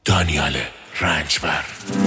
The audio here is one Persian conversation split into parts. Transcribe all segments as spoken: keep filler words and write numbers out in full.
دانیال رنجبر.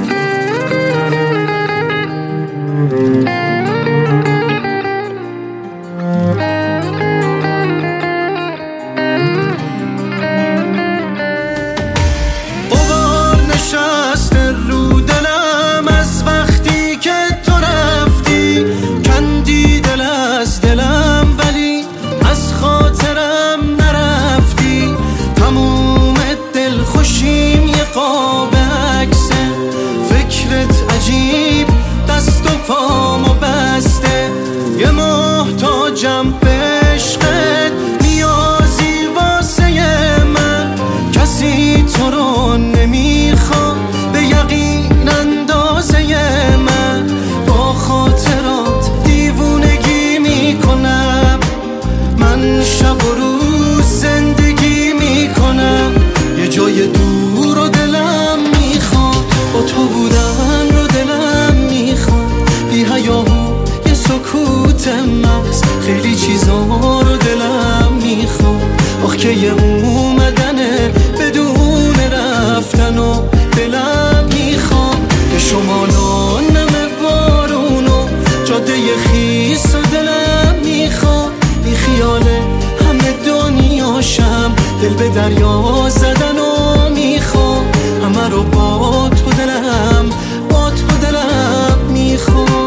غبار نشسته رو دلم از وقتی که تو رفتی، کندی دل از دلم ولی از خاطرم نرفتی. تموم دل خوشیم یه قاب عکسه، فکرت عجیب دست و پامو بسته. یه محتاجم به عشقت، نیازی واسه من، کسی تو رو نمیخواد به یقین اندازه من. با خاطرات دیوونگی میکنم، من شب و روز زندگی میکنم. یه جای دور و دلم میخواد، با تو بودن رو دلم میخواد. بی هیاهو یه سکوت محض، خیلی چیزا رو دلم میخواد. آخ که یه اومدنه بدون رفتن و دلم میخواد. به شمالان نمه بارونو جاده خیس و دلم میخواد. بی خیاله همه دنیاشم، دل به دریا زدن و میخواد. همه رو با تو دلم، با تو دلم میخواد.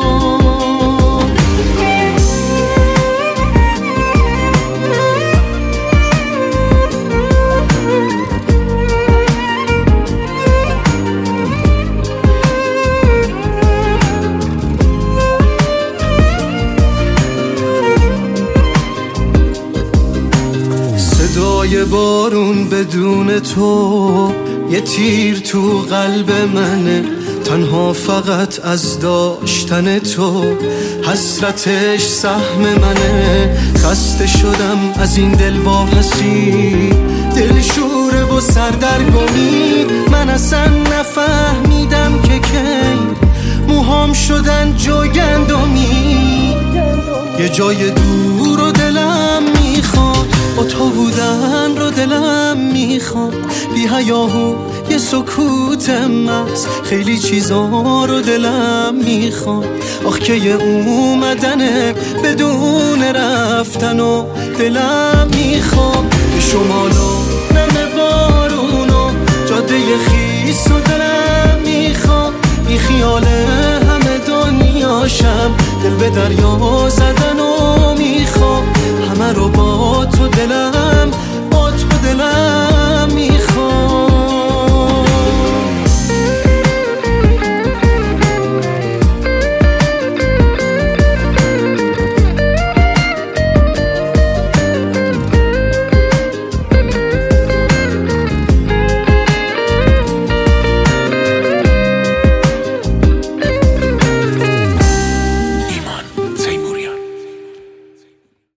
صدای بارون بدون تو یه تیر تو قلب منه، تنها فقط از داشتن تو حسرتش سهم منه. خسته شدم از این دل واپسی، دل شوره و سردرگمی. من اصلا نفهمیدم که کی موهام شدن جوگندمی. یه جای دور و دلم میخواد، با تو بودن رو دلم میخواد. بی هیاهو یه سکوت محض، خیلی چیزا رو دلم میخواد. آخ که یه اومدنه بدون رفتن و دلم میخواد. به شمالا نمه بارونو جاده خیس و دلم میخواد. بی خیاله همه دنیاشم، دل به دریا زدن